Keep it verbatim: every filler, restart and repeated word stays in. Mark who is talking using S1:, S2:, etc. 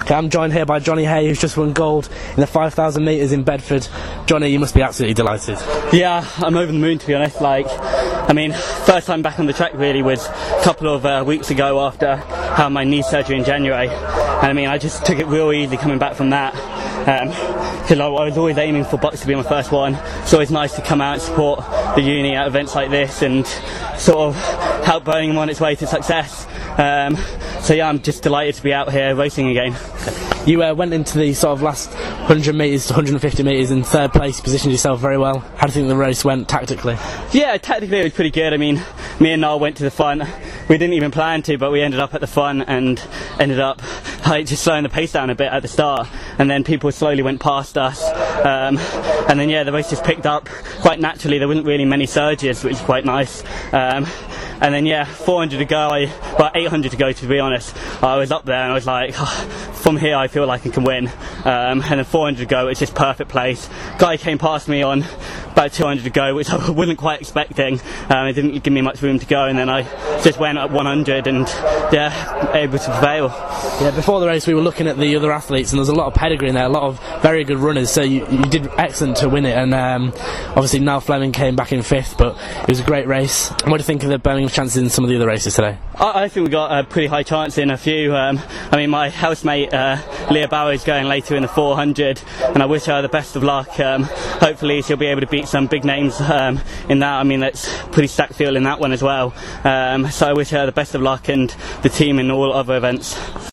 S1: Okay, I'm joined here by Johnny Hay, who's just won gold in the five thousand metres in Bedford. Johnny, you must be absolutely delighted.
S2: Yeah, I'm over the moon, to be honest. Like, I mean, first time back on the track really was a couple of uh, weeks ago after having my knee surgery in January. And I mean, I just took it real easy coming back from that. Because um, I was always aiming for Bucks to be my first one. It's always nice to come out and support the uni at events like this and sort of help Birmingham on its way to success. Um, so yeah, I'm just delighted to be out here racing again.
S1: You uh, went into the sort of last one hundred metres to one hundred fifty metres in third place, positioned yourself very well. How do you think the race went tactically?
S2: Yeah, tactically it was pretty good. I mean, me and Niall went to the front. We didn't even plan to, but we ended up at the front and ended up like, just slowing the pace down a bit at the start, and then people slowly went past us. Um, and then yeah, the race just picked up quite naturally. There wasn't really many surges, which is quite nice. Um, and then yeah, four hundred to go, I, well eight hundred to go to be honest. I was up there and I was like, oh, from here I feel like I can win. Um, and then four hundred to go, it's just perfect place. Guy came past me on about two hundred to go, which I wasn't quite expecting. Um, it didn't give me much room to go, and then I just went at one hundred and yeah, able to prevail.
S1: Yeah, before the race we were looking at the other athletes and there was a lot of pedigree in there, a lot of very good runners, so you, you did excellent to win it. And um, obviously Niall Fleming came back in fifth, but it was a great race. What do you think of the Birmingham chances in some of the other races today?
S2: I, I think we got a pretty high chance in a few. Um, I mean, my housemate uh, Leah Bauer is going later in the four hundred, and I wish her the best of luck. Um, hopefully she'll be able to beat some big names um, in that. I mean, that's pretty stacked field in that one as well. Um, so I wish her the best of luck and the team in all other events.